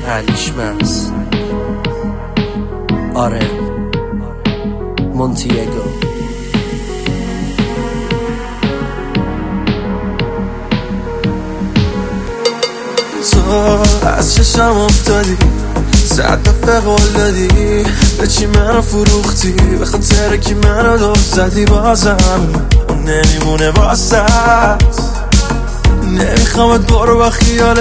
هلیشمس آره مونتیگو تو از چشم افتادی 100 دفعه قول دادی به چی منو فروختی به خاطر کی منو دور زدی بازم نمیمونه واسط نمیخوامت برو با خیال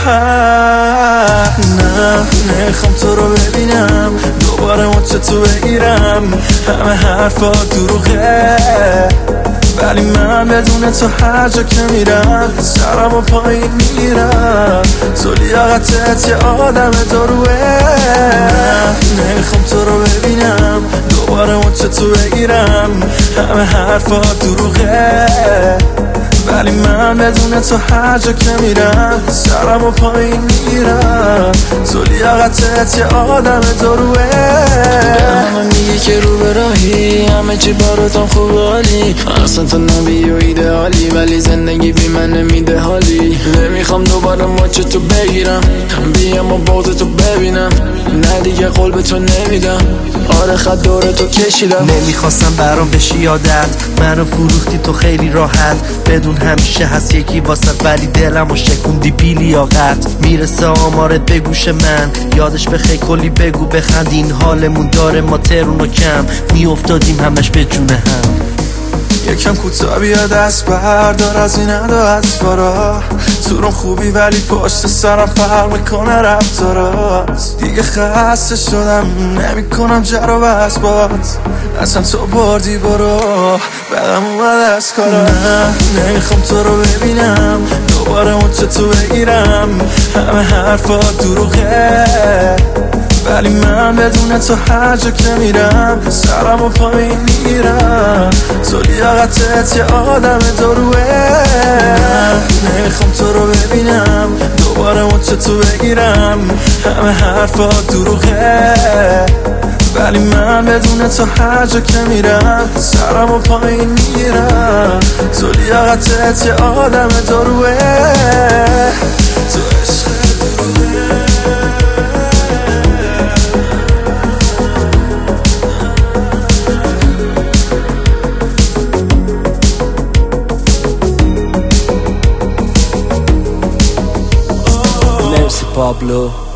راحت نه نمیخوام تو رو ببینم دوباره مچتو بگیرم همه حرفا دروغه ولی من بدون تو هر جا که میرم سرم و پایین میرم تو لیاقتت یه آدم دروه نمیخوام تو رو ببینم دوباره مچتو بگیرم همه حرفا دروغه ولی من بدون تو هر جا که میرم سرم و پایین میرم تو لیاقتت یه آدم دروه همه میگی که رو به راهی همه چی براتم خوب حالی اصلا تو نبی و ایدئالی ولی زندگی بی من نمیده حالی نمیخوام دوباره ماچ تو بگیرم بیام و بغض تو ببینم نه دیگه قول به تو نمیدم آره خط دور تو کشیدم نمیخواستم برام بشی یادت منو فروختی تو خیلی راحت بدون همیشه هست یکی واسط ولی دلمو شکوندی بی لیاقت میرسه آمارت به گوش من یادش بخیر کلی بگو بخند این حالمون داره ما ترون و کم میافتادیم همش به جون هم یکم کوتاه بیا دست بردار از این ادا اطفارا تو رو خوبی ولی پشت سرم فرق میکنه رفتارات دیگه خسته شدم نمیکنم جر و بس بات اصلا تو بردی برو بدم اومد از کارا نه نمیخوام تو رو ببینم دوباره مچتو بگیرم همه حرفا دروغه ولی من بدون تو هر جا که میرم سرم و پایین میرم تو لیاقتت یه آدم دروه نمیخوام تو رو ببینم دوباره مچتو بگیرم همه حرفا دروغه ولی من بدون تو هر جا که میرم سرم و پایین میرم تو لیاقتت یه آدم دروه تو عشق دروه Pablo